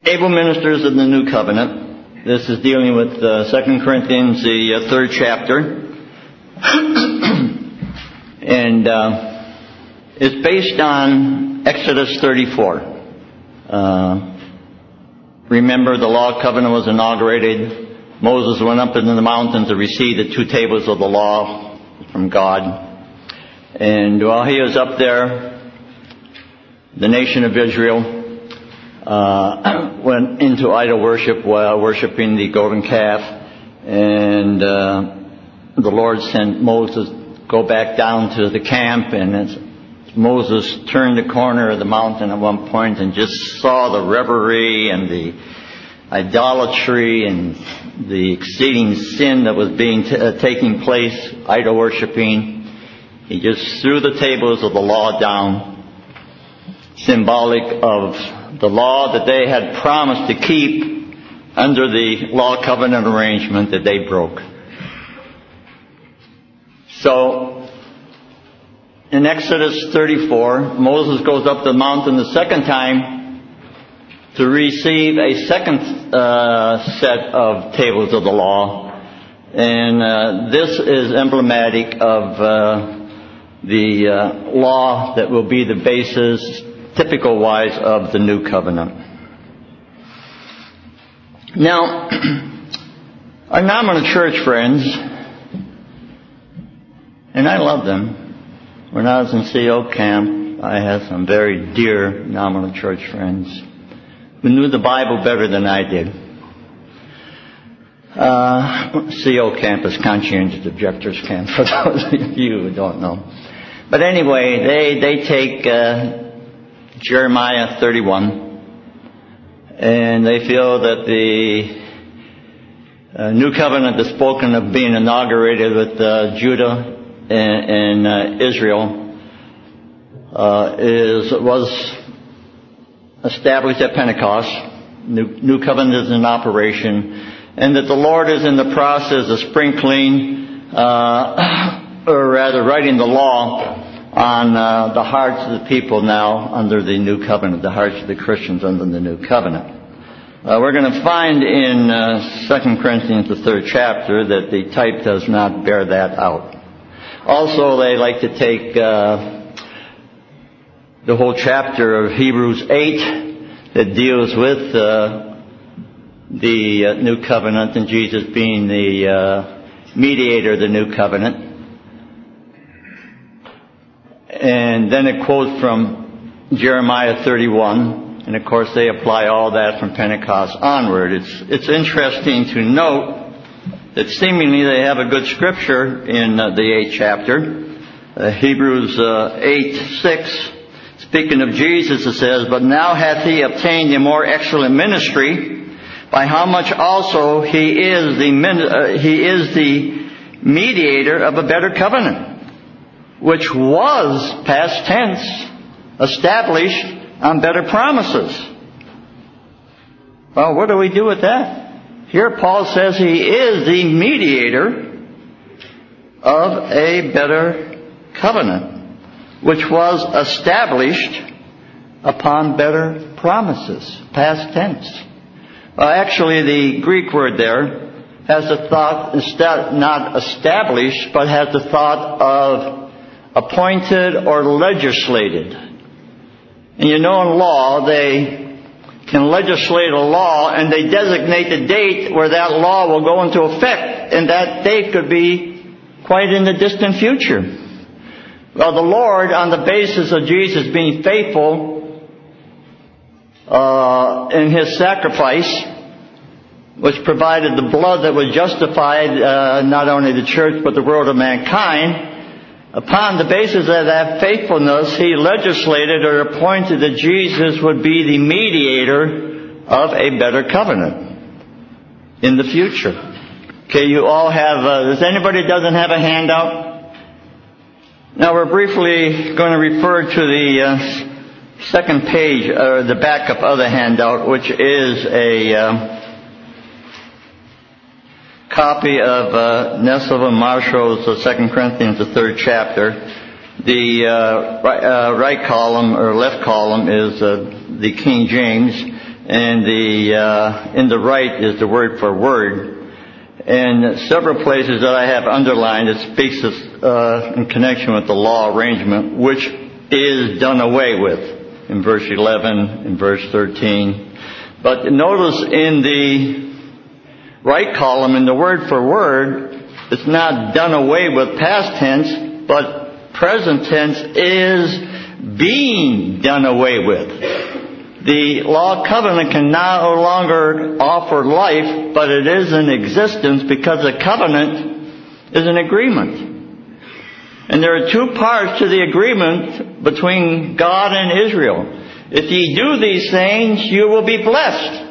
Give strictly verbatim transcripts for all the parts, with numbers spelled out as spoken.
able ministers of the new covenant. This is dealing with uh, Second Corinthians, the uh, third chapter. and uh, it's based on Exodus thirty-four. Uh, remember, the law covenant was inaugurated. Moses went up into the mountain to receive the two tables of the law from God. And while he was up there, the nation of Israel uh, went into idol worship while worshiping the golden calf. And uh, the Lord sent Moses go back down to the camp. And as Moses turned the corner of the mountain at one point and just saw the revelry and the idolatry and the exceeding sin that was being t- uh, taking place, idol worshiping, he just threw the tables of the law down, symbolic of the law that they had promised to keep under the law covenant arrangement that they broke. So, in Exodus thirty-four, Moses goes up the mountain the second time to receive a second uh, set of tables of the law. And uh, this is emblematic of uh, the uh, law that will be the basis, typical-wise, of the new covenant. Now, our nominal church friends, and I love them. When I was in C O camp, I had some very dear nominal church friends who knew the Bible better than I did. Uh, C O camp is Conscientious Objectors camp, for those of you who don't know. But anyway, they, they take uh, Jeremiah thirty-one, and they feel that the uh, new covenant is spoken of being inaugurated with uh, Judah and, and uh, Israel uh, is was established at Pentecost. New, new covenant is in operation, and that the Lord is in the process of sprinkling, uh, or rather writing the law on uh, the hearts of the people now under the new covenant, the hearts of the Christians under the new covenant. Uh, we're going to find in uh, Second Corinthians, the third chapter, that the type does not bear that out. Also, they like to take uh, the whole chapter of Hebrews eight that deals with uh, the uh, new covenant and Jesus being the uh, mediator of the new covenant. And then a quote from Jeremiah thirty-one, and of course they apply all that from Pentecost onward. It's it's interesting to note that seemingly they have a good scripture in uh, the eighth chapter, uh, Hebrews uh, eight six. Speaking of Jesus, it says, "But now hath he obtained a more excellent ministry, by how much also he is the uh, he is the mediator of a better covenant, which was, past tense, established on better promises." Well, what do we do with that? Here Paul says he is the mediator of a better covenant, which was established upon better promises, past tense. Well, actually, the Greek word there has the thought, not established, but has the thought of appointed or legislated. And you know, in law, they can legislate a law and they designate the date where that law will go into effect. And that date could be quite in the distant future. Well, the Lord, on the basis of Jesus being faithful uh, in His sacrifice, which provided the blood that would justify uh, not only the church but the world of mankind, upon the basis of that faithfulness, He legislated or appointed that Jesus would be the mediator of a better covenant in the future. Okay, you all have, uh, does anybody that doesn't have a handout? Now we're briefly going to refer to the uh, second page, or the backup of the handout, which is a uh, copy of uh, Nestle and Marshall's uh, Second Corinthians, the third chapter. The uh, right, uh, right column or left column is uh, the King James, and the uh, in the right is the word for word. And several places that I have underlined, it speaks of, uh, in connection with the law arrangement, which is done away with in verse eleven, in verse thirteen. But notice in the right column, in the word for word, it's not done away with past tense, but present tense is being done away with. The law covenant can no longer offer life, but it is in existence because a covenant is an agreement. And there are two parts to the agreement between God and Israel. If ye do these things, you will be blessed.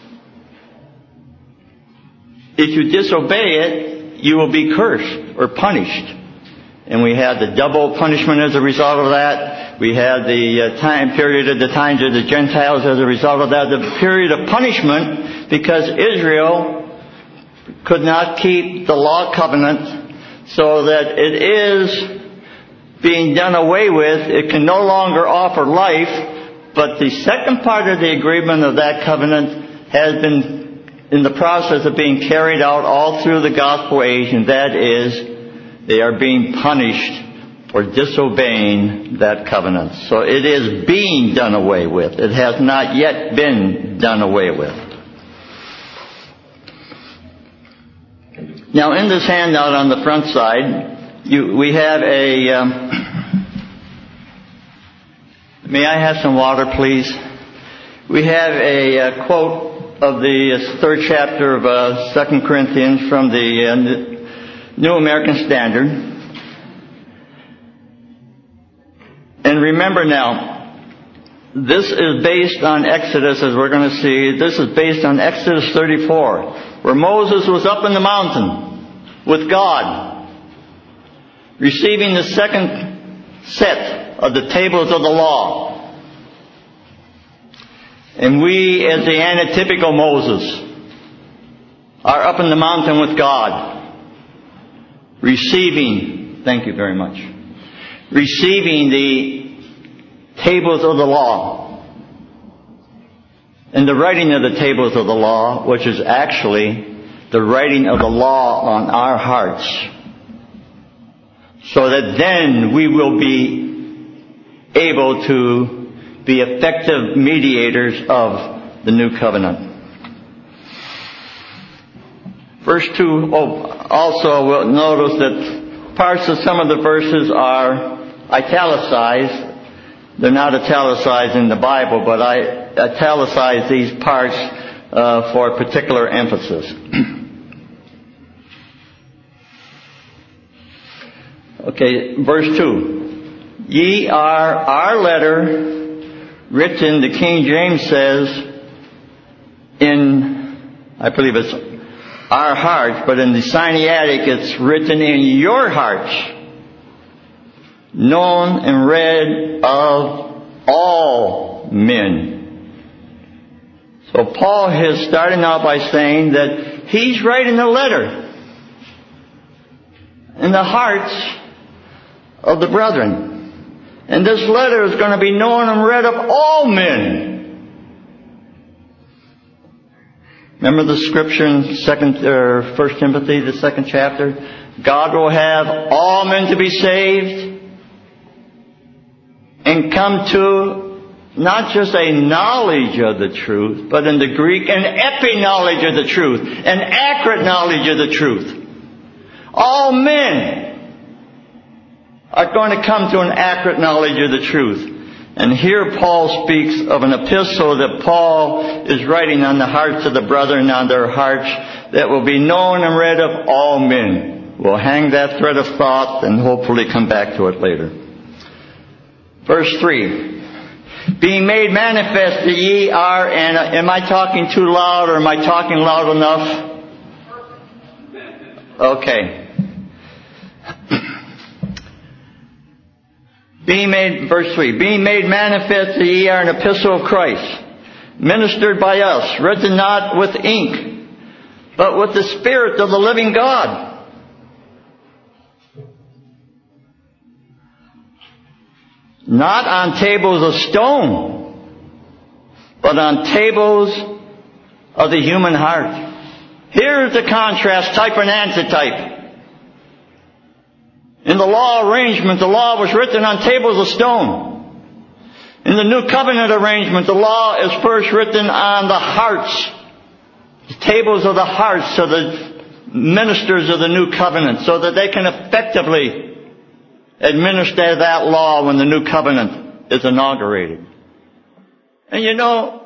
If you disobey it, you will be cursed or punished. And we had the double punishment as a result of that. We had the uh, time period of the times of the Gentiles as a result of that. The period of punishment because Israel could not keep the law covenant, so that it is being done away with. It can no longer offer life. But the second part of the agreement of that covenant has been in the process of being carried out all through the gospel age, and that is they are being punished for disobeying that covenant. So it is being done away with. It has not yet been done away with. Now in this handout on the front side, you, we have a... Um, may I have some water, please? We have a uh, quote of the third chapter of uh, Second Corinthians from the uh, New American Standard. And remember now, this is based on Exodus, as we're going to see. This is based on Exodus thirty-four, where Moses was up in the mountain with God, receiving the second set of the tables of the law. And we, as the antitypical Moses, are up in the mountain with God, receiving, thank you very much, receiving the tables of the law. And the writing of the tables of the law, which is actually the writing of the law on our hearts, so that then we will be able to be effective mediators of the new covenant. Verse two, oh, also we'll notice that parts of some of the verses are italicized. They're not italicized in the Bible, but I italicize these parts uh, for particular emphasis. Okay, verse two. Ye are our letter, written, the King James says, in, I believe it's our hearts, but in the Sinaitic it's written in your hearts, known and read of all men. So Paul is starting out by saying that he's writing a letter in the hearts of the brethren. And this letter is going to be known and read of all men. Remember the scripture in second or First Timothy, the second chapter? God will have all men to be saved and come to not just a knowledge of the truth, but in the Greek, an epi-knowledge of the truth, an accurate knowledge of the truth. All men are going to come to an accurate knowledge of the truth. And here Paul speaks of an epistle that Paul is writing on the hearts of the brethren, on their hearts, that will be known and read of all men. We'll hang that thread of thought and hopefully come back to it later. Verse three. Being made manifest that ye are, and uh, am I talking too loud or am I talking loud enough? Okay. Being made, verse three, being made manifest that ye are an epistle of Christ, ministered by us, written not with ink, but with the Spirit of the living God. Not on tables of stone, but on tables of the human heart. Here's the contrast, type and antitype. In the law arrangement, the law was written on tables of stone. In the new covenant arrangement, the law is first written on the hearts, the tables of the hearts of the ministers of the new covenant, so that they can effectively administer that law when the new covenant is inaugurated. And you know,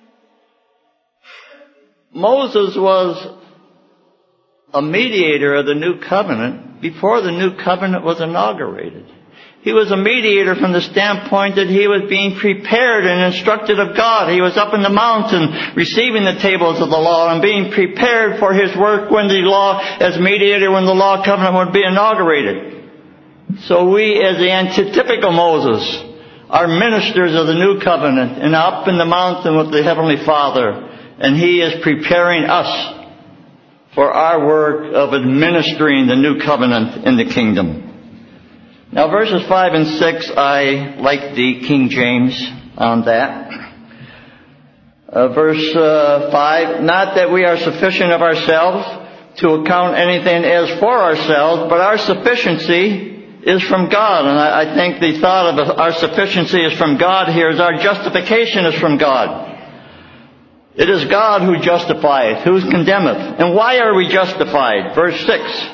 Moses was a mediator of the new covenant before the new covenant was inaugurated. He was a mediator from the standpoint that he was being prepared and instructed of God. He was up in the mountain receiving the tables of the law and being prepared for his work when the law, as mediator, when the law covenant would be inaugurated. So we, as the antitypical Moses, are ministers of the new covenant and up in the mountain with the Heavenly Father. And He is preparing us for our work of administering the new covenant in the kingdom. Now verses five and six, I like the King James on that. Uh, verse uh, five, not that we are sufficient of ourselves to account anything as for ourselves, but our sufficiency is from God. And I, I think the thought of our sufficiency is from God here is our justification is from God. It is God who justifieth, who condemneth. And why are we justified? Verse six.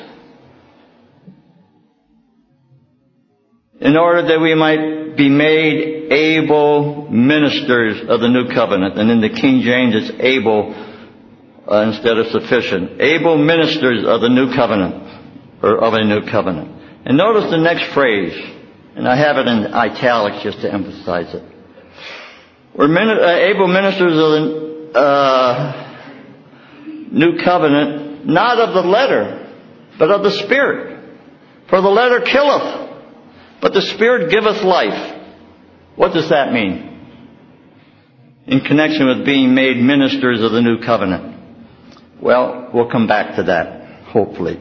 In order that we might be made able ministers of the new covenant. And in the King James it's able uh, instead of sufficient. Able ministers of the new covenant, or of a new covenant. And notice the next phrase, and I have it in italics just to emphasize it. We're min- uh, able ministers of the Uh, new covenant, not of the letter, but of the Spirit. For the letter killeth, but the Spirit giveth life. What does that mean? In connection with being made ministers of the new covenant. Well, we'll come back to that, hopefully.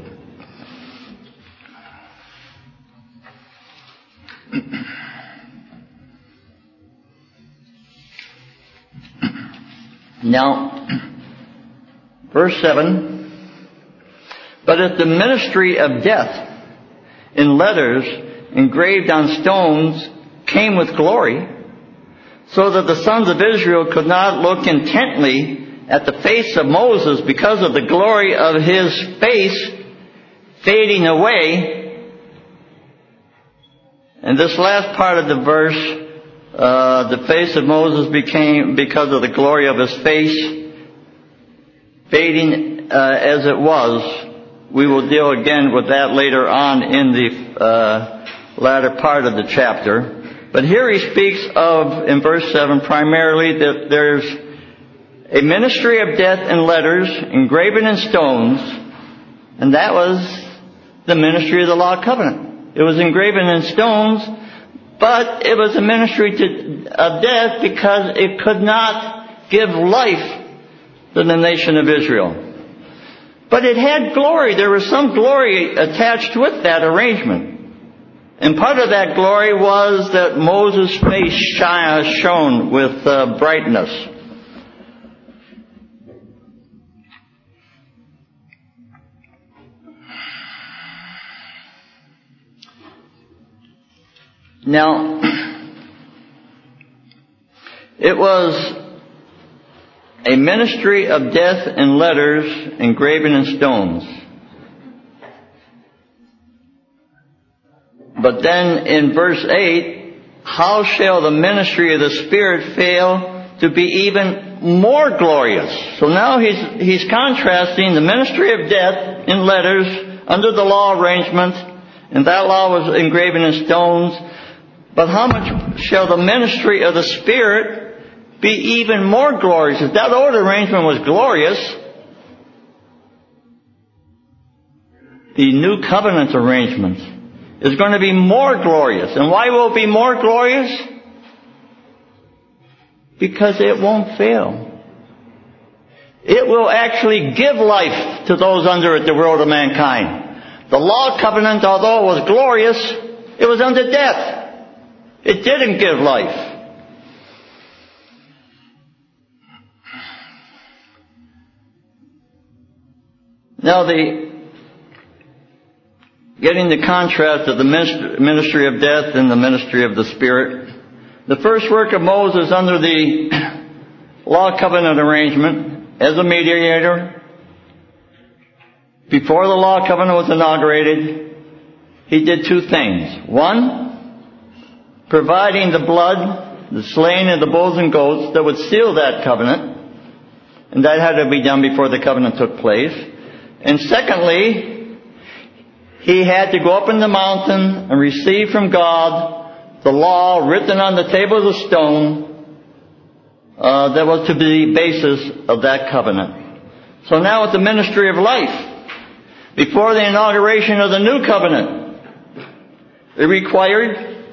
Now, verse seven, but if the ministry of death in letters engraved on stones came with glory, so that the sons of Israel could not look intently at the face of Moses because of the glory of his face fading away. And this last part of the verse, Uh, the face of Moses became, because of the glory of his face, fading uh, as it was. We will deal again with that later on in the uh, latter part of the chapter. But here he speaks of, in verse seven, primarily that there's a ministry of death in letters, engraven in stones, and that was the ministry of the law covenant. It was engraven in stones, but it was a ministry to, of death because it could not give life to the nation of Israel. But it had glory. There was some glory attached with that arrangement. And part of that glory was that Moses' face shone with uh, brightness. Now, it was a ministry of death in letters engraven in stones. But then in verse eight, how shall the ministry of the Spirit fail to be even more glorious? So now he's, he's contrasting the ministry of death in letters under the law arrangement, and that law was engraven in stones. But how much shall the ministry of the Spirit be even more glorious? If that old arrangement was glorious, the new covenant arrangement is going to be more glorious. And why will it be more glorious? Because it won't fail. It will actually give life to those under it, the world of mankind. The law covenant, although it was glorious, it was unto death. It didn't give life. Now, the getting the contrast of the ministry of death and the ministry of the Spirit. The first work of Moses under the law covenant arrangement as a mediator, before the law covenant was inaugurated, he did two things. One, providing the blood, the slaying of the bulls and goats that would seal that covenant, and that had to be done before the covenant took place. And secondly, he had to go up in the mountain and receive from God the law written on the tables of stone uh, that was to be the basis of that covenant. So now with the ministry of life, before the inauguration of the new covenant, it required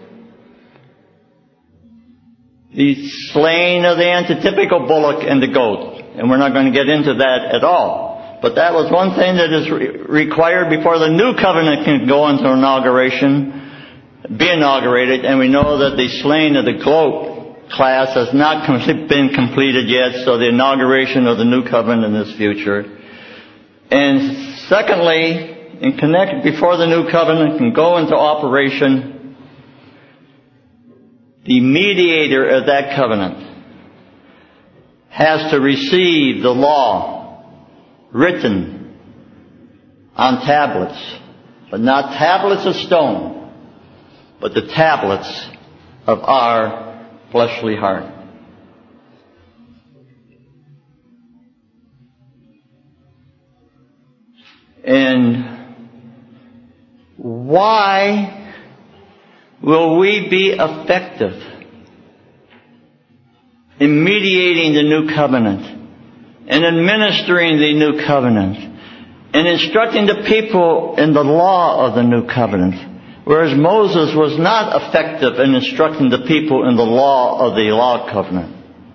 the slaying of the antitypical bullock and the goat. And we're not going to get into that at all. But that was one thing that is re- required before the new covenant can go into inauguration, be inaugurated. And we know that the slaying of the goat class has not com- been completed yet, so the inauguration of the new covenant is future. And secondly, in connect before the new covenant can go into operation, the mediator of that covenant has to receive the law written on tablets, but not tablets of stone, but the tablets of our fleshly heart. And why will we be effective in mediating the new covenant and administering the new covenant and instructing the people in the law of the new covenant, whereas Moses was not effective in instructing the people in the law of the law covenant?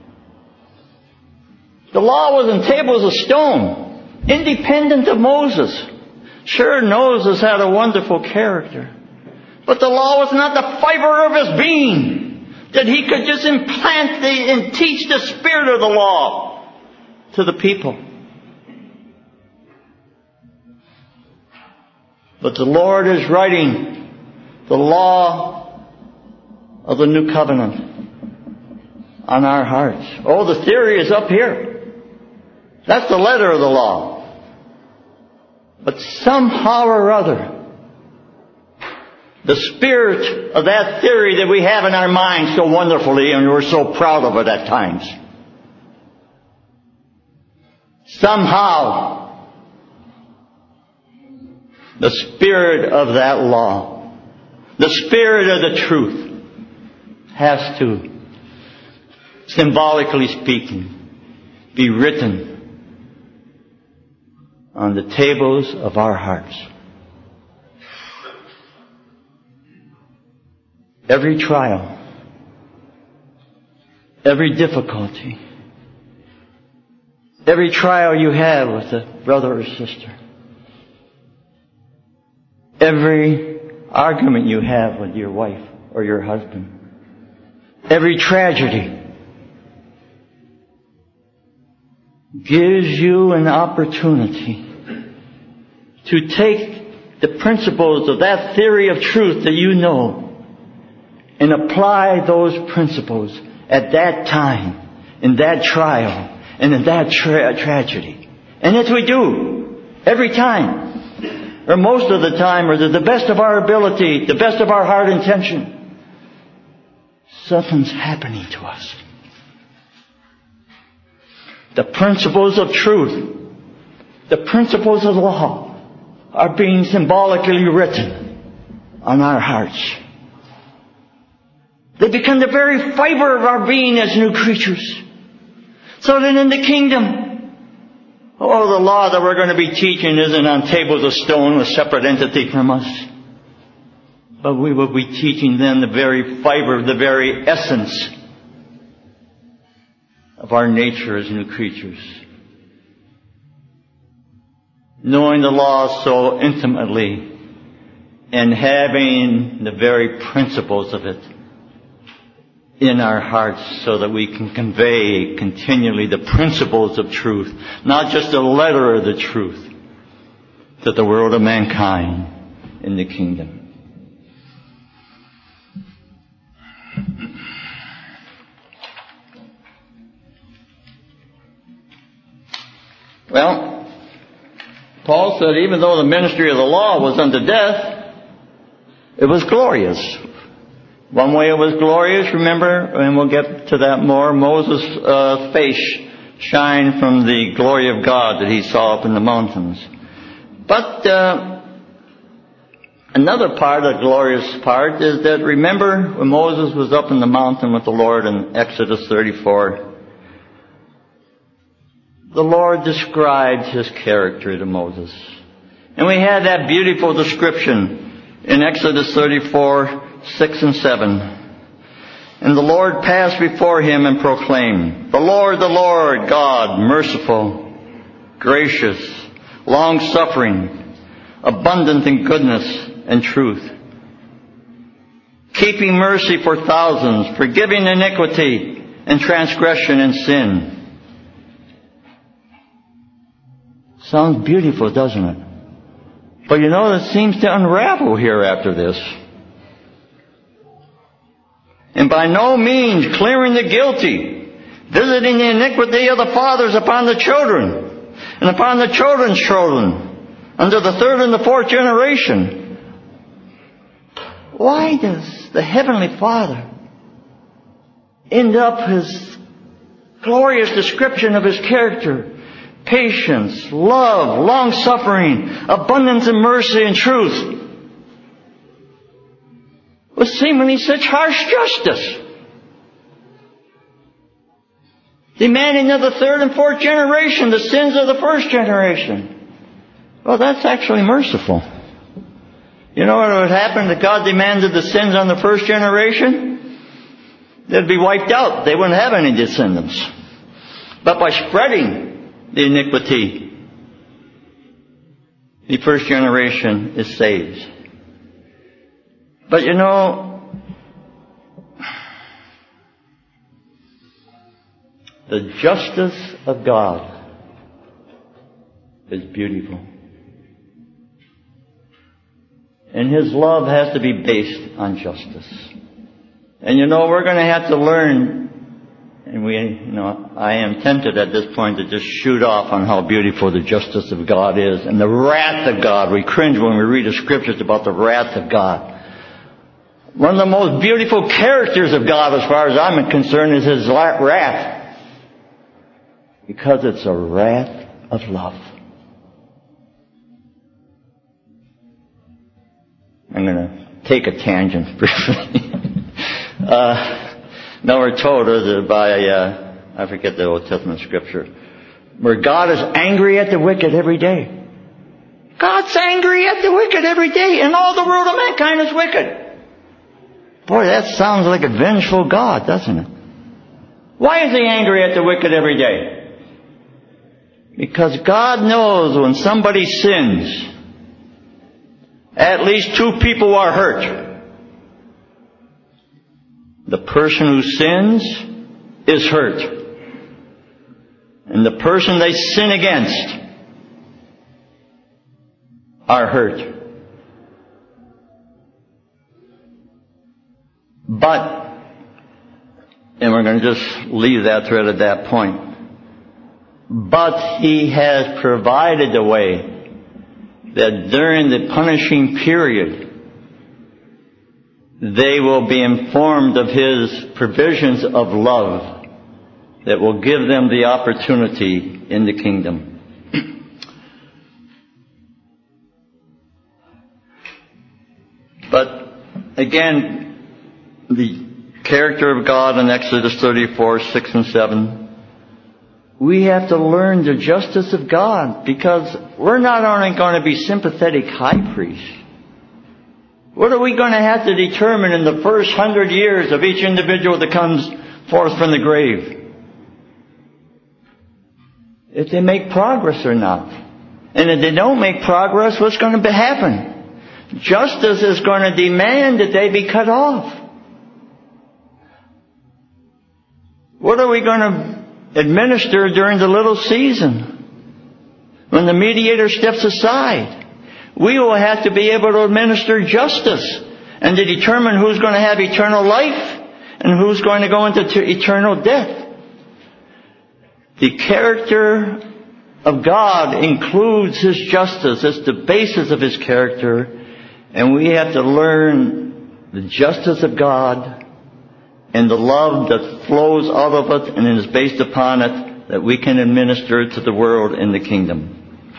The law was in tables of stone, independent of Moses. Sure, Moses had a wonderful character, but the law was not the fiber of his being, that he could just implant the, and teach the spirit of the law to the people. But the Lord is writing the law of the new covenant on our hearts. Oh, the theory is up here. That's the letter of the law. But somehow or other, the spirit of that theory that we have in our minds so wonderfully, and we're so proud of it at times, somehow, the spirit of that law, the spirit of the truth, has to, symbolically speaking, be written on the tables of our hearts. Every trial, every difficulty, every trial you have with a brother or sister, every argument you have with your wife or your husband, every tragedy gives you an opportunity to take the principles of that theory of truth that you know and apply those principles at that time, in that trial, and in that tra- tragedy. And as we do, every time, or most of the time, or to the best of our ability, the best of our heart intention, something's happening to us. The principles of truth, the principles of law, are being symbolically written on our hearts. They become the very fiber of our being as new creatures. So that in the kingdom, oh, the law that we're going to be teaching isn't on tables of stone, a separate entity from us. But we will be teaching them the very fiber, the very essence of our nature as new creatures. Knowing the law so intimately and having the very principles of it in our hearts so that we can convey continually the principles of truth, not just a letter of the truth, to the world of mankind in the kingdom. Well, Paul said even though the ministry of the law was unto death, it was glorious. One way it was glorious, remember, and we'll get to that more, Moses' uh, face shined from the glory of God that he saw up in the mountains. But uh, another part, a glorious part, is that remember when Moses was up in the mountain with the Lord in Exodus thirty-four, the Lord described His character to Moses. And we had that beautiful description in Exodus thirty-four, six and seven. And the Lord passed before him and proclaimed, The Lord, the Lord, God, merciful, gracious, long-suffering, abundant in goodness and truth, keeping mercy for thousands, forgiving iniquity and transgression and sin. Sounds beautiful, doesn't it? But you know, it seems to unravel here after this. And by no means clearing the guilty, visiting the iniquity of the fathers upon the children, and upon the children's children, unto the third and the fourth generation. Why does the Heavenly Father end up His glorious description of His character? Patience, love, long-suffering, abundance in mercy and truth, with seemingly such harsh justice, demanding of the third and fourth generation the sins of the first generation. Well, that's actually merciful. You know what would happen if God demanded the sins on the first generation? They'd be wiped out. They wouldn't have any descendants. But by spreading the iniquity, the first generation is saved. But you know, the justice of God is beautiful. And His love has to be based on justice. And you know, we're going to have to learn. And we, you know, I am tempted at this point to just shoot off on how beautiful the justice of God is and the wrath of God. We cringe when we read the scriptures about the wrath of God. One of the most beautiful characters of God, as far as I'm concerned, is His wrath. Because it's a wrath of love. I'm going to take a tangent briefly. uh, Now we're told uh, by, uh, I forget the Old Testament scripture, where God is angry at the wicked every day. God's angry at the wicked every day, and all the world of mankind is wicked. Boy, that sounds like a vengeful God, doesn't it? Why is He angry at the wicked every day? Because God knows when somebody sins, at least two people are hurt. The person who sins is hurt. And the person they sin against are hurt. But, and we're going to just leave that thread at that point, but He has provided a way that during the punishing period, they will be informed of His provisions of love that will give them the opportunity in the kingdom. But again, the character of God in Exodus thirty-four, six and seven, we have to learn the justice of God, because we're not only going to be sympathetic high priests. What are we going to have to determine in the first hundred years of each individual that comes forth from the grave? If they make progress or not. And if they don't make progress, what's going to happen? Justice is going to demand that they be cut off. What are we going to administer during the little season when the mediator steps aside? we will have to be able to administer justice and to determine who's going to have eternal life and who's going to go into t- eternal death. The character of God includes His justice. It's the basis of His character. And we have to learn the justice of God and the love that flows out of it and is based upon it, that we can administer to the world in the kingdom.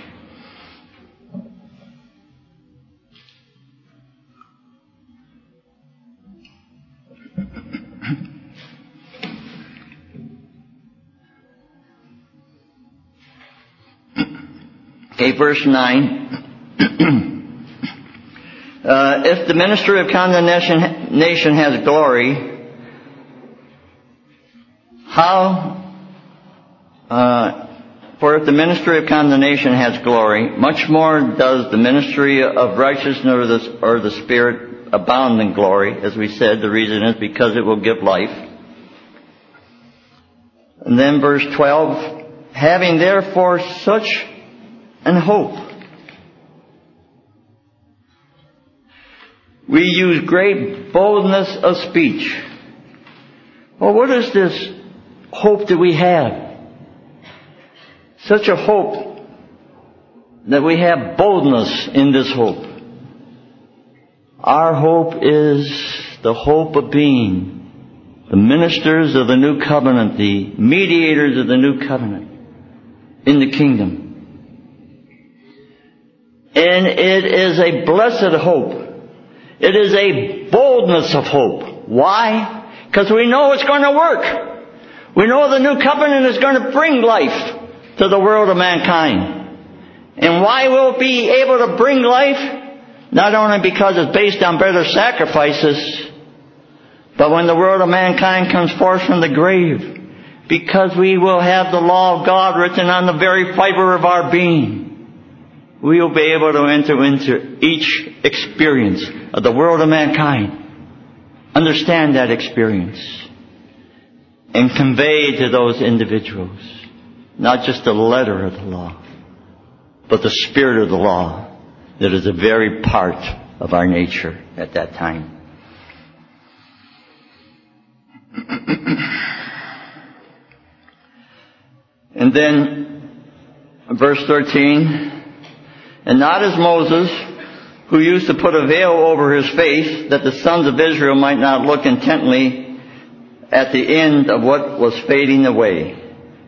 Okay, verse nine. uh, if the ministry of condemnation nation has glory, how, uh, for if the ministry of condemnation has glory, much more does the ministry of righteousness or the, or the Spirit abound in glory. As we said, the reason is because it will give life. And then verse twelve, having therefore such an hope, we use great boldness of speech. Well, what is this hope that we have? Such a hope that we have boldness in this hope. Our hope is the hope of being the ministers of the new covenant, the mediators of the new covenant in the kingdom. And it is a blessed hope. It is a boldness of hope. Why? Because we know it's going to work. We know the new covenant is going to bring life to the world of mankind. And why will it be able to bring life? Not only because it's based on better sacrifices, but when the world of mankind comes forth from the grave, because we will have the law of God written on the very fiber of our being. We will be able to enter into each experience of the world of mankind, understand that experience, and convey to those individuals not just the letter of the law, but the spirit of the law that is a very part of our nature at that time. And then, verse thirteen, and not as Moses, who used to put a veil over his face, that the sons of Israel might not look intently at the end of what was fading away.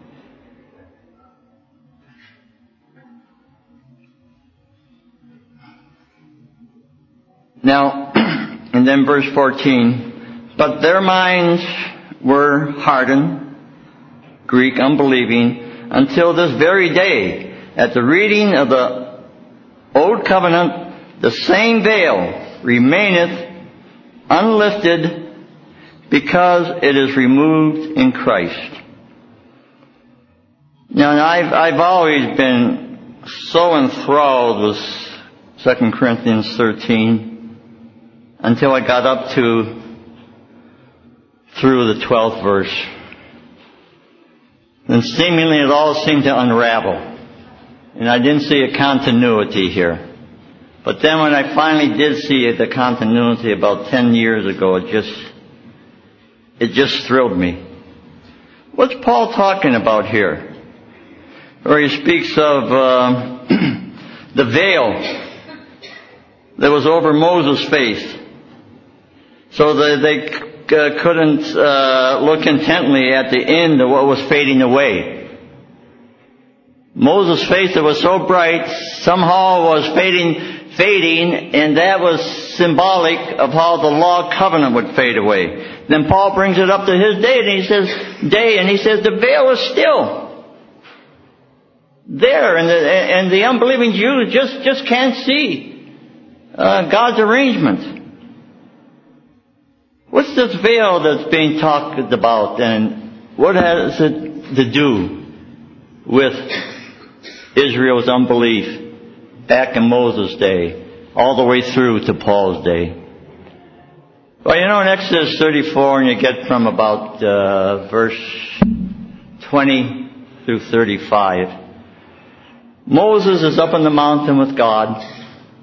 Now, and then verse fourteen, but their minds were hardened, Greek, unbelieving, until this very day, at the reading of the Old Covenant, the same veil remaineth unlifted, because it is removed in Christ. Now, I've, I've always been so enthralled with Second Corinthians thirteen until I got up to through the twelfth verse. And seemingly it all seemed to unravel. And I didn't see a continuity here. But then when I finally did see the continuity about ten years ago, it just, it just thrilled me. What's Paul talking about here? Where he speaks of uh, the veil that was over Moses' face, so that they uh, couldn't uh, look intently at the end of what was fading away. Moses' face that was so bright somehow was fading, fading, and that was symbolic of how the law covenant would fade away. Then Paul brings it up to his day, and he says, day, and he says the veil is still there, and the, and the unbelieving Jews just, just can't see uh, God's arrangement. What's this veil that's being talked about, and what has it to do with Israel's unbelief back in Moses' day, all the way through to Paul's day? Well, you know, in Exodus thirty-four, and you get from about uh, verse twenty through thirty-five, Moses is up on the mountain with God,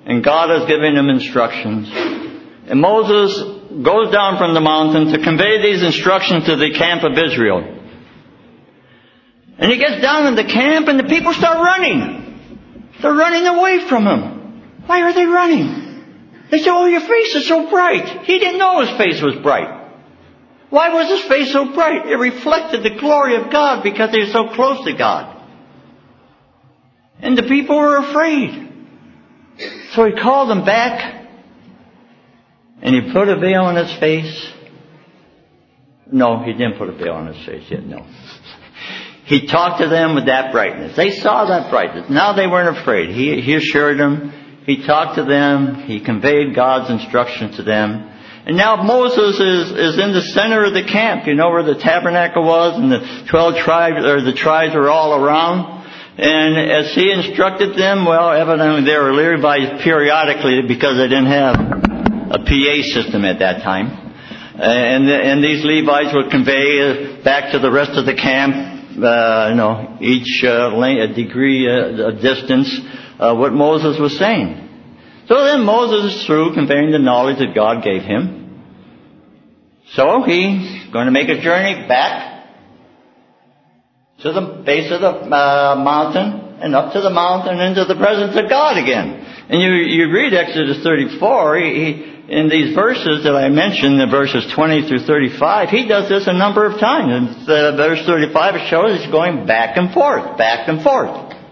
and God is giving him instructions. And Moses goes down from the mountain to convey these instructions to the camp of Israel. And he gets down in the camp and the people start running. They're running away from him. Why are they running? They say, oh, your face is so bright. He didn't know his face was bright. Why was his face so bright? It reflected the glory of God because they were so close to God. And the people were afraid. So he called them back and he put a veil on his face. No, he didn't put a veil on his face yet, no. He talked to them with that brightness. They saw that brightness. Now they weren't afraid. He, he assured them. He talked to them. He conveyed God's instructions to them. And now Moses is, is in the center of the camp. You know where the tabernacle was, and the twelve tribes, or the tribes were all around. And as he instructed them, well, evidently they were Levites periodically because they didn't have a P A system at that time. And, and these Levites would convey back to the rest of the camp, Uh, you know, each uh, length, a degree, uh, a distance, uh, what Moses was saying. So then Moses is through conveying the knowledge that God gave him. So he's going to make a journey back to the base of the uh, mountain and up to the mountain into the presence of God again. And you you read Exodus thirty-four, he, he in these verses that I mentioned, the verses twenty through thirty-five, he does this a number of times. In uh, verse thirty-five, it shows he's going back and forth, back and forth.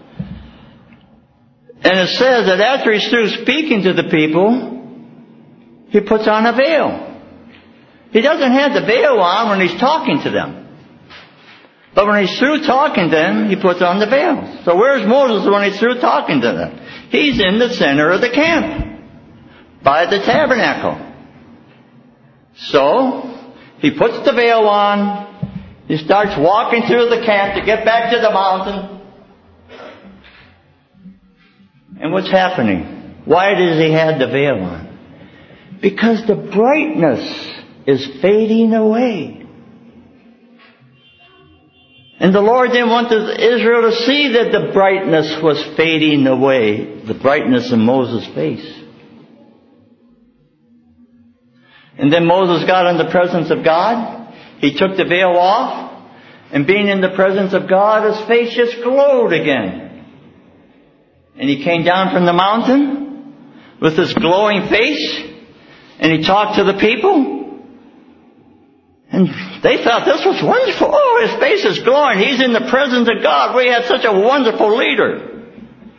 And it says that after he's through speaking to the people, he puts on a veil. He doesn't have the veil on when he's talking to them. But when he's through talking to them, he puts on the veil. So where's Moses when he's through talking to them? He's in the center of the camp, by the tabernacle. So, he puts the veil on. He starts walking through the camp to get back to the mountain. And what's happening? Why does he have the veil on? Because the brightness is fading away. And the Lord didn't want Israel to see that the brightness was fading away, the brightness in Moses' face. And then Moses got in the presence of God. He took the veil off. And being in the presence of God, his face just glowed again. And he came down from the mountain with his glowing face. And he talked to the people. And they thought this was wonderful. Oh, his face is glowing. He's in the presence of God. We had such a wonderful leader.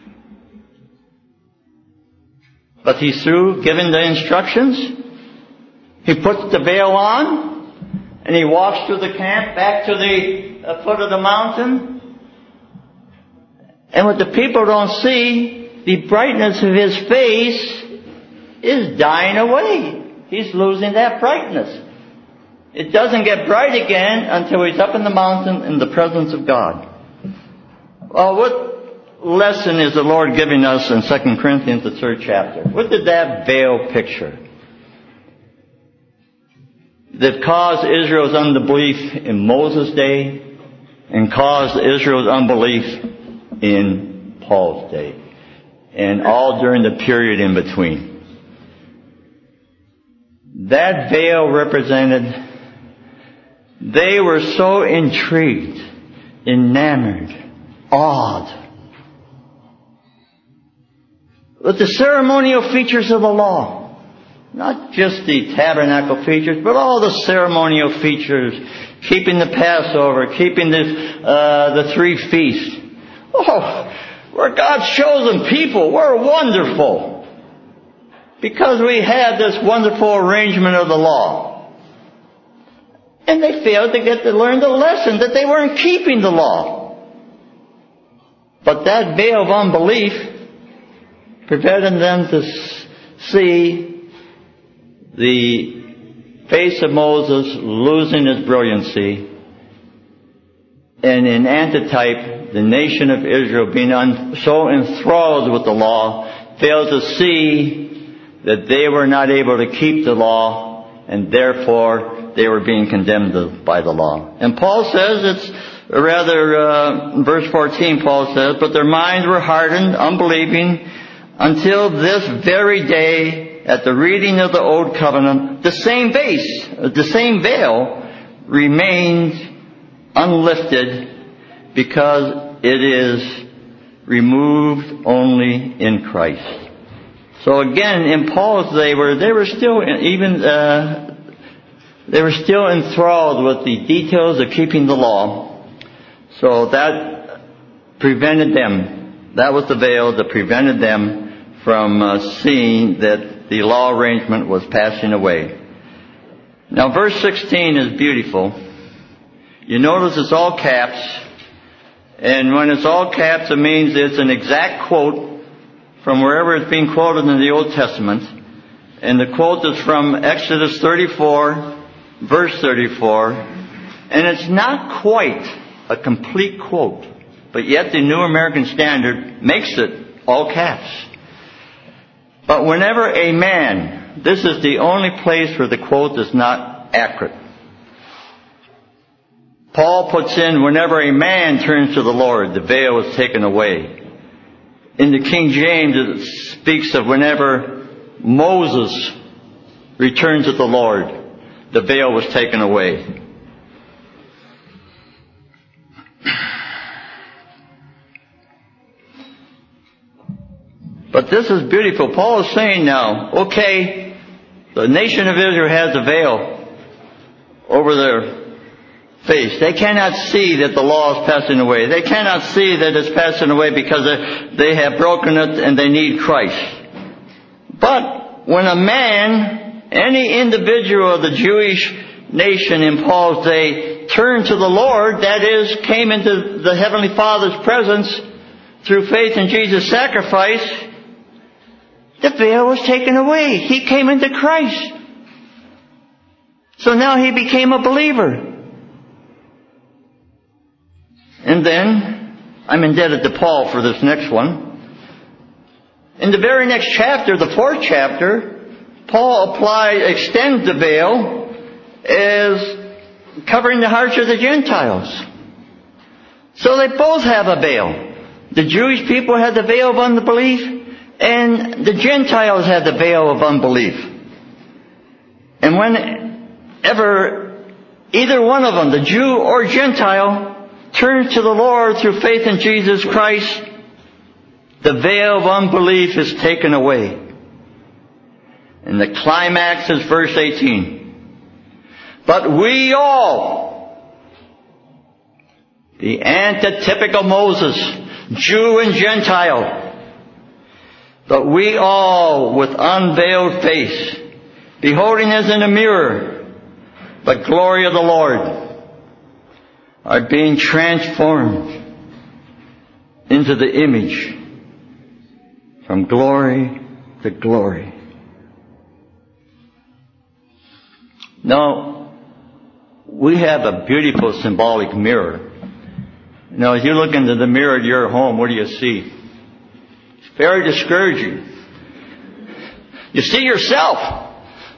But he's through giving the instructions. He puts the veil on, and he walks through the camp back to the uh, foot of the mountain. And what the people don't see, the brightness of his face is dying away. He's losing that brightness. It doesn't get bright again until he's up in the mountain in the presence of God. Well, what lesson is the Lord giving us in Second Corinthians, the third chapter? What did that veil picture? That caused Israel's unbelief in Moses' day and caused Israel's unbelief in Paul's day. And all during the period in between. That veil represented, they were so intrigued, enamored, awed with the ceremonial features of the law. Not just the tabernacle features, but all the ceremonial features. Keeping the Passover, keeping the, uh, the three feasts. Oh, we're God's chosen people. We're wonderful. Because we had this wonderful arrangement of the law. And they failed to get to learn the lesson that they weren't keeping the law. But that veil of unbelief prevented them to see the face of Moses losing its brilliancy, and in antitype, the nation of Israel being un- so enthralled with the law, failed to see that they were not able to keep the law, and therefore they were being condemned by the law. And Paul says, it's rather, uh, verse fourteen, Paul says, but their minds were hardened, unbelieving, until this very day, at the reading of the Old Covenant, the same vase, the same veil remains unlifted because it is removed only in Christ. So again, in Paul's day, were they were still even uh, they were still enthralled with the details of keeping the law. So that prevented them. That was the veil that prevented them from uh, seeing that the law arrangement was passing away. Now, verse sixteen is beautiful. You notice it's all caps. And when it's all caps, it means it's an exact quote from wherever it's being quoted in the Old Testament. And the quote is from Exodus thirty-four, verse thirty-four. And it's not quite a complete quote, but yet the New American Standard makes it all caps. But whenever a man, this is the only place where the quote is not accurate. Paul puts in, whenever a man turns to the Lord, the veil is taken away. In the King James, it speaks of whenever Moses returned to the Lord, the veil was taken away. But this is beautiful. Paul is saying now, okay, the nation of Israel has a veil over their face. They cannot see that the law is passing away. They cannot see that it's passing away because they have broken it and they need Christ. But when a man, any individual of the Jewish nation in Paul's day, turned to the Lord, that is, came into the Heavenly Father's presence through faith in Jesus' sacrifice, the veil was taken away. He came into Christ. So now he became a believer. And then, I'm indebted to Paul for this next one. In the very next chapter, the fourth chapter, Paul applies, extends the veil as covering the hearts of the Gentiles. So they both have a veil. The Jewish people had the veil of unbelief, and the Gentiles had the veil of unbelief. And whenever either one of them, the Jew or Gentile, turns to the Lord through faith in Jesus Christ, the veil of unbelief is taken away. And the climax is verse eighteen. But we all, the antitypical Moses, Jew and Gentile, but we all with unveiled face, beholding as in a mirror the glory of the Lord, are being transformed into the image from glory to glory. Now, we have a beautiful symbolic mirror. Now, as you look into the mirror at your home, what do you see? It's very discouraging. You see yourself.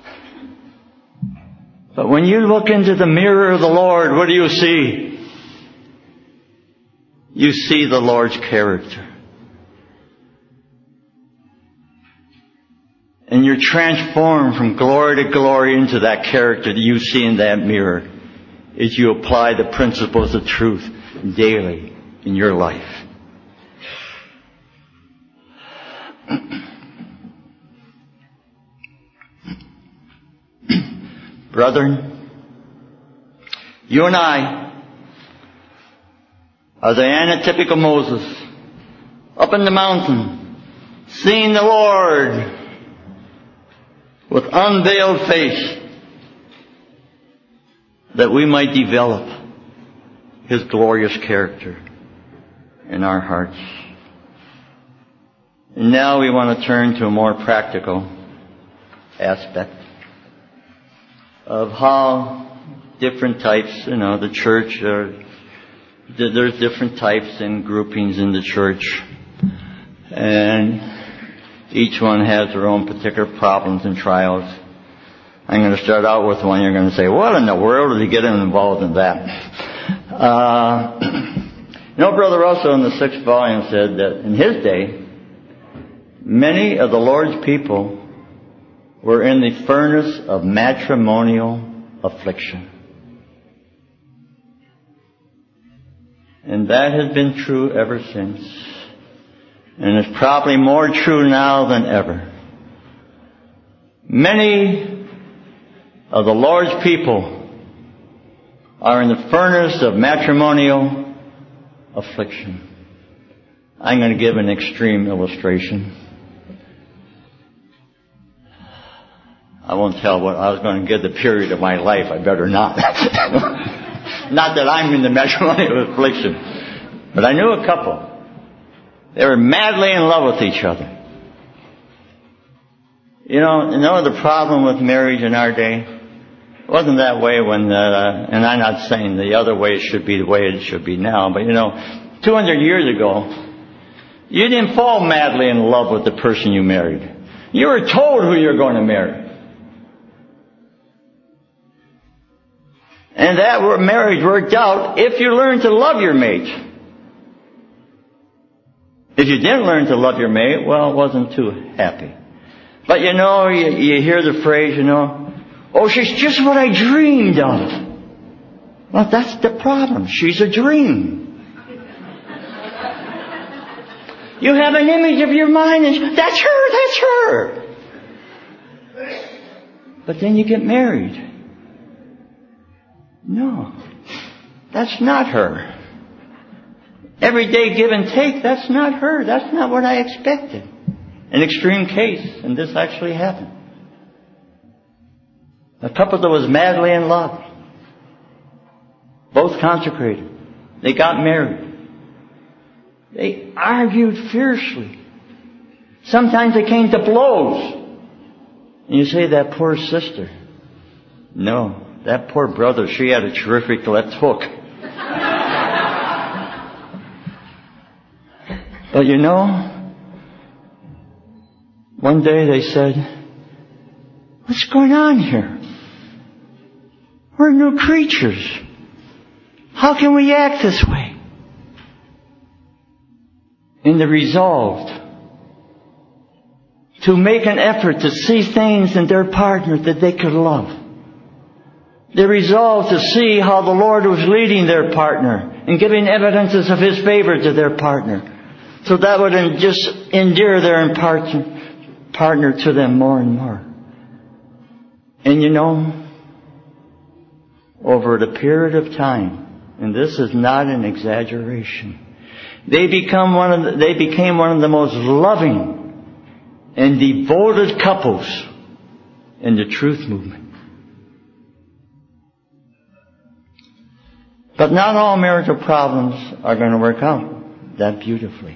But when you look into the mirror of the Lord, what do you see? You see the Lord's character. And you're transformed from glory to glory into that character that you see in that mirror as you apply the principles of truth daily in your life. Brethren, you and I are the antitypical Moses, up in the mountain, seeing the Lord with unveiled face, that we might develop His glorious character in our hearts. And now we want to turn to a more practical aspect of how different types, you know, the church, are, there's different types and groupings in the church. And each one has their own particular problems and trials. I'm going to start out with one. You're going to say, what in the world did he get involved in that? Uh, you know, Brother Russell in the sixth volume said that in his day, Many of the Lord's people were in the furnace of matrimonial affliction. And that has been true ever since. And it's probably more true now than ever. Many of the Lord's people are in the furnace of matrimonial affliction. I'm going to give an extreme illustration. I won't tell what I was going to give the period of my life. I better not. Not that I'm in the matrimonial affliction. But I knew a couple. They were madly in love with each other. You know, you know the problem with marriage in our day? It wasn't that way when, uh, and I'm not saying the other way should be the way it should be now, but you know, two hundred years ago, you didn't fall madly in love with the person you married. You were told who you're going to marry. And that marriage worked out if you learned to love your mate. If you didn't learn to love your mate, well, it wasn't too happy. But you know, you, you hear the phrase, you know, oh, she's just what I dreamed of. Well, that's the problem. She's a dream. You have an image of your mind and that's her, that's her. But then you get married. No, that's not her. Everyday give and take, that's not her. That's not what I expected. An extreme case, and this actually happened. A couple that was madly in love. Both consecrated. They got married. They argued fiercely. Sometimes they came to blows. And you say, that poor sister. No, that poor brother, she had a terrific left hook. But you know, one day they said, what's going on here? We're new creatures. How can we act this way? And they resolved to make an effort to see things in their partner that they could love. They resolved to see how the Lord was leading their partner and giving evidences of His favor to their partner. So that would just endear their partner to them more and more. And you know, over the period of time, and this is not an exaggeration, they become one of the, they became one of the most loving and devoted couples in the truth movement. But not all marital problems are going to work out that beautifully.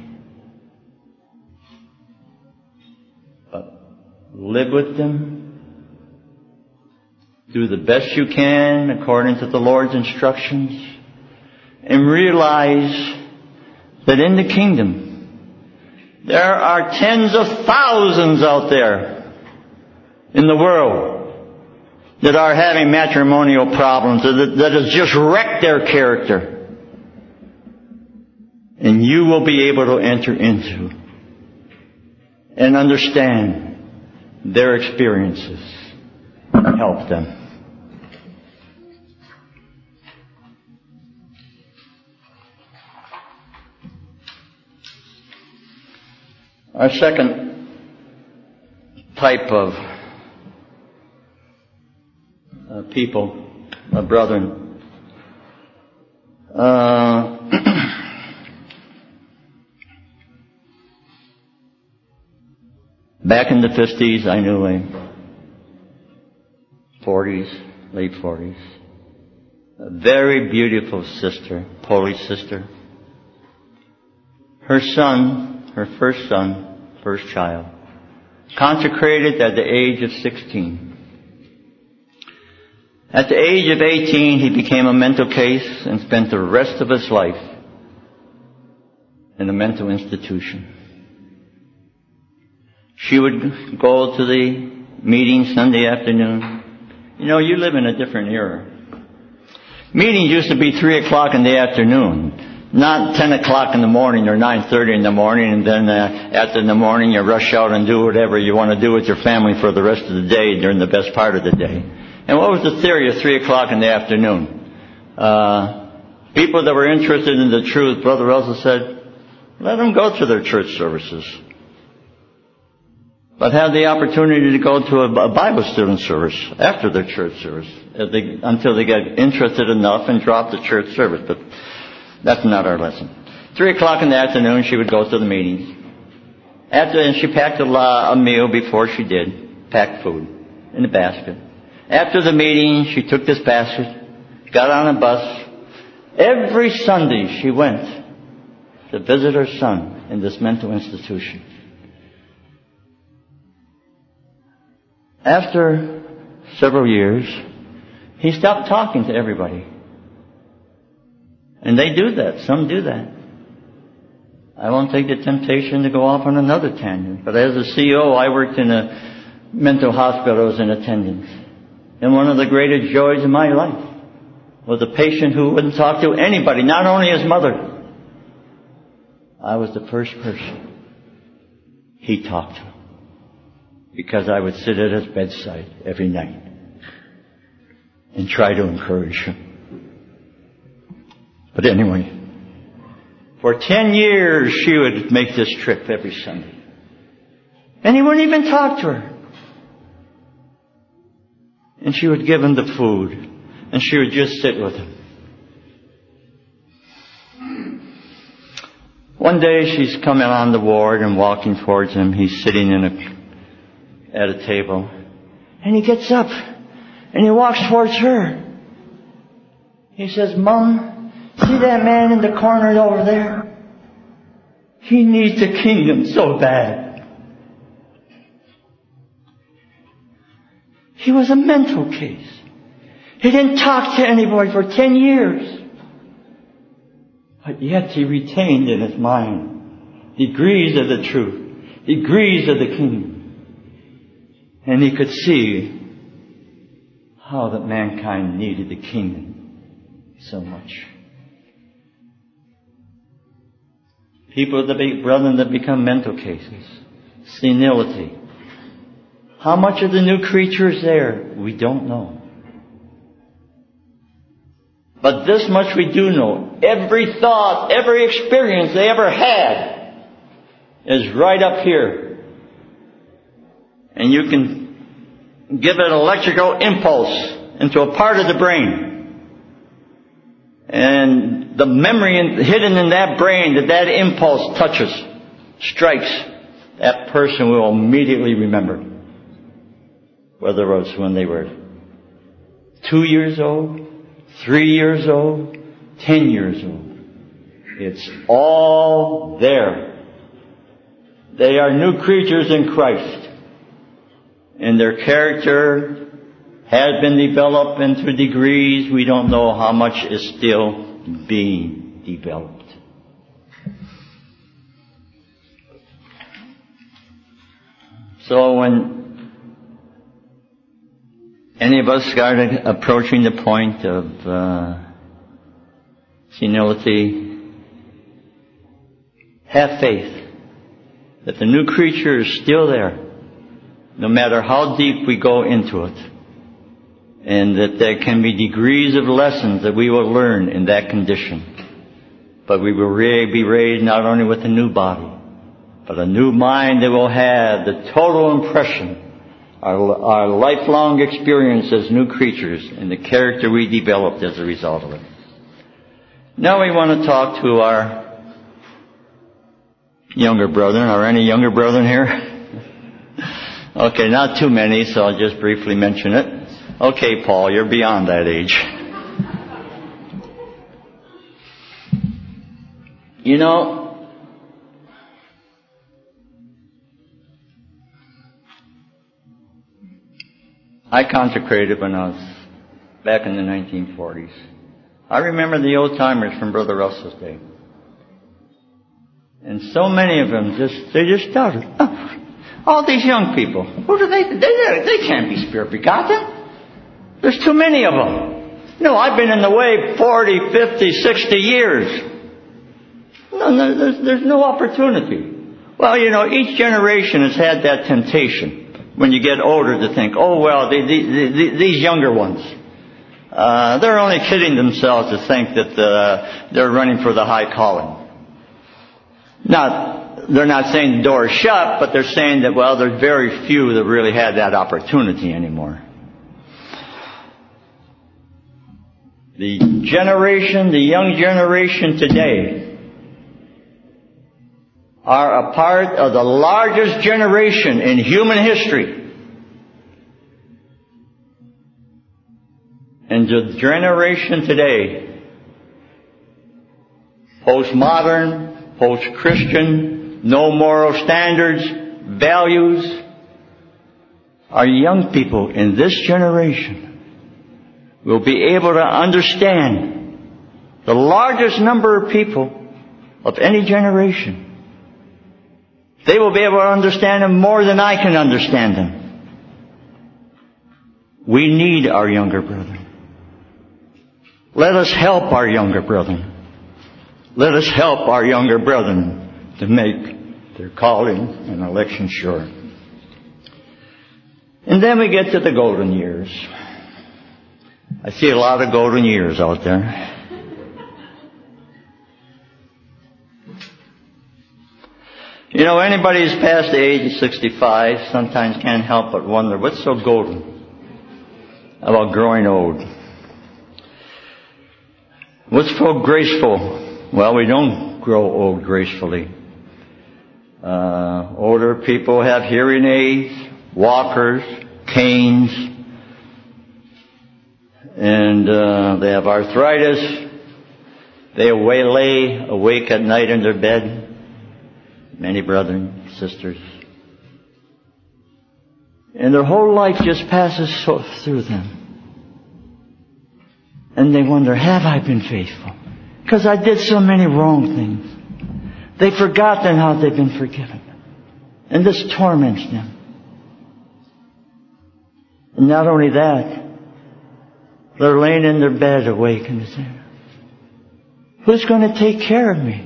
But live with them. Do the best you can according to the Lord's instructions. And realize that in the kingdom, there are tens of thousands out there in the world that are having matrimonial problems, that, that has just wrecked their character. And you will be able to enter into and understand their experiences and help them. Our second type of uh, people, uh, brethren, uh, back in the fifties, I knew a forties, late forties, a very beautiful sister, Polish sister. Her son, her first son, first child, consecrated at the age of sixteen. At the age of eighteen, he became a mental case and spent the rest of his life in a mental institution. She would go to the meeting Sunday afternoon. You know, you live in a different era. Meetings used to be three o'clock in the afternoon. Not ten o'clock in the morning or nine thirty in the morning, and then uh, after in the morning you rush out and do whatever you want to do with your family for the rest of the day during the best part of the day. And what was the theory of three o'clock in the afternoon? Uh, people that were interested in the truth, Brother Russell said, let them go to their church services. But have the opportunity to go to a, a Bible student service after their church service as they, until they get interested enough and drop the church service. But that's not our lesson. Three o'clock in the afternoon, she would go to the meetings. After, and she packed a, a meal before she did, packed food in a basket. After the meeting, she took this basket, got on a bus. Every Sunday, she went to visit her son in this mental institution. After several years, he stopped talking to everybody. And they do that. Some do that. I won't take the temptation to go off on another tangent. But as a C E O, I worked in a mental hospital as an attendant. And one of the greatest joys of my life was a patient who wouldn't talk to anybody, not only his mother. I was the first person he talked to, because I would sit at his bedside every night and try to encourage him. But anyway, for ten years she would make this trip every Sunday. And he wouldn't even talk to her. And she would give him the food, and she would just sit with him. One day she's coming on the ward and walking towards him. He's sitting in a, at a table. And he gets up and he walks towards her. He says, Mom, see that man in the corner over there? He needs the kingdom so bad. He was a mental case. He didn't talk to anybody for ten years. But yet he retained in his mind degrees of the truth, degrees of the kingdom. And he could see how that mankind needed the kingdom so much. People that be, brethren, that become mental cases. Senility. How much of the new creature is there? We don't know. But this much we do know. Every thought, every experience they ever had is right up here. And you can give an electrical impulse into a part of the brain. And the memory in, hidden in that brain that that impulse touches, strikes, that person will immediately remember. Whether it was when they were two years old, three years old, ten years old. It's all there. They are new creatures in Christ. And their character has been developed into degrees. We don't know how much is still being developed. So when any of us started approaching the point of uh, senility, have faith that the new creature is still there, no matter how deep we go into it, and that there can be degrees of lessons that we will learn in that condition. But we will be raised not only with a new body, but a new mind that will have the total impression, our, our lifelong experience as new creatures, and the character we developed as a result of it. Now we want to talk to our younger brethren. Are any younger brethren here? Okay, not too many, so I'll just briefly mention it. Okay, Paul, you're beyond that age. You know, I consecrated when I was back in the nineteen forties. I remember the old timers from Brother Russell's day. And so many of them just, they just started. Oh, all these young people, who do they, they, they can't be spirit begotten. There's too many of them. No, I've been in the way forty, fifty, sixty years. No, no, there's, there's no opportunity. Well, you know, each generation has had that temptation when you get older to think, oh, well, they, they, they, these younger ones, uh, they're only kidding themselves to think that uh, they're running for the high calling. Not, they're not saying the door is shut, but they're saying that, well, there's very few that really had that opportunity anymore. The generation, the young generation today, are a part of the largest generation in human history. And the generation today, postmodern, post-Christian, no moral standards, values, our young people in this generation will be able to understand the largest number of people of any generation. They will be able to understand them more than I can understand them. We need our younger brethren. Let us help our younger brethren. Let us help our younger brethren to make their calling and election sure. And then we get to the golden years. I see a lot of golden years out there. You know, anybody who's past the age of sixty-five sometimes can't help but wonder, what's so golden about growing old? What's so graceful? Well, we don't grow old gracefully. Uh, older people have hearing aids, walkers, canes, and uh, they have arthritis. They lay awake at night in their bed. Many brethren, sisters. And their whole life just passes so through them. And they wonder, have I been faithful? Because I did so many wrong things. They've forgotten how they've been forgiven. And this torments them. And not only that, they're laying in their bed awake and they say, who's going to take care of me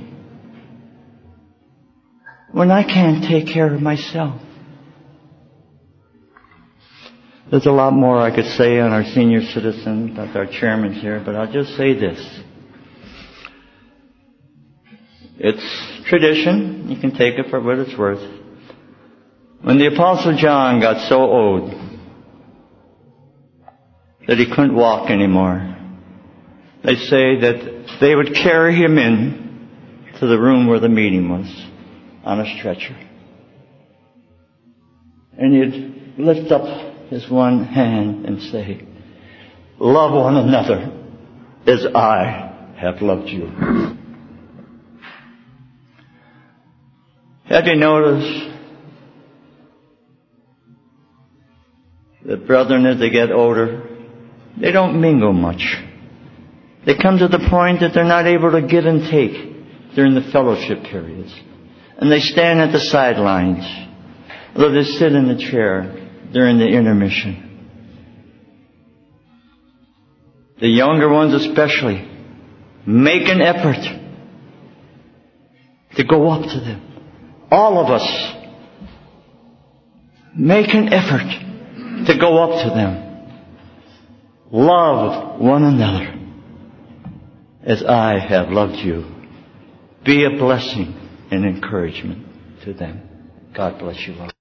when I can't take care of myself? There's a lot more I could say on our senior citizens, like our chairman's here, but I'll just say this. It's tradition. You can take it for what it's worth. When the Apostle John got so old that he couldn't walk anymore, they say that they would carry him in to the room where the meeting was on a stretcher. And he'd lift up his one hand and say, love one another as I have loved you. Have you noticed that brethren, as they get older, they don't mingle much. They come to the point that they're not able to give and take during the fellowship periods. And they stand at the sidelines, or they sit in the chair during the intermission. The younger ones especially make an effort to go up to them. All of us make an effort to go up to them. Love one another as I have loved you. Be a blessing and encouragement to them. God bless you all.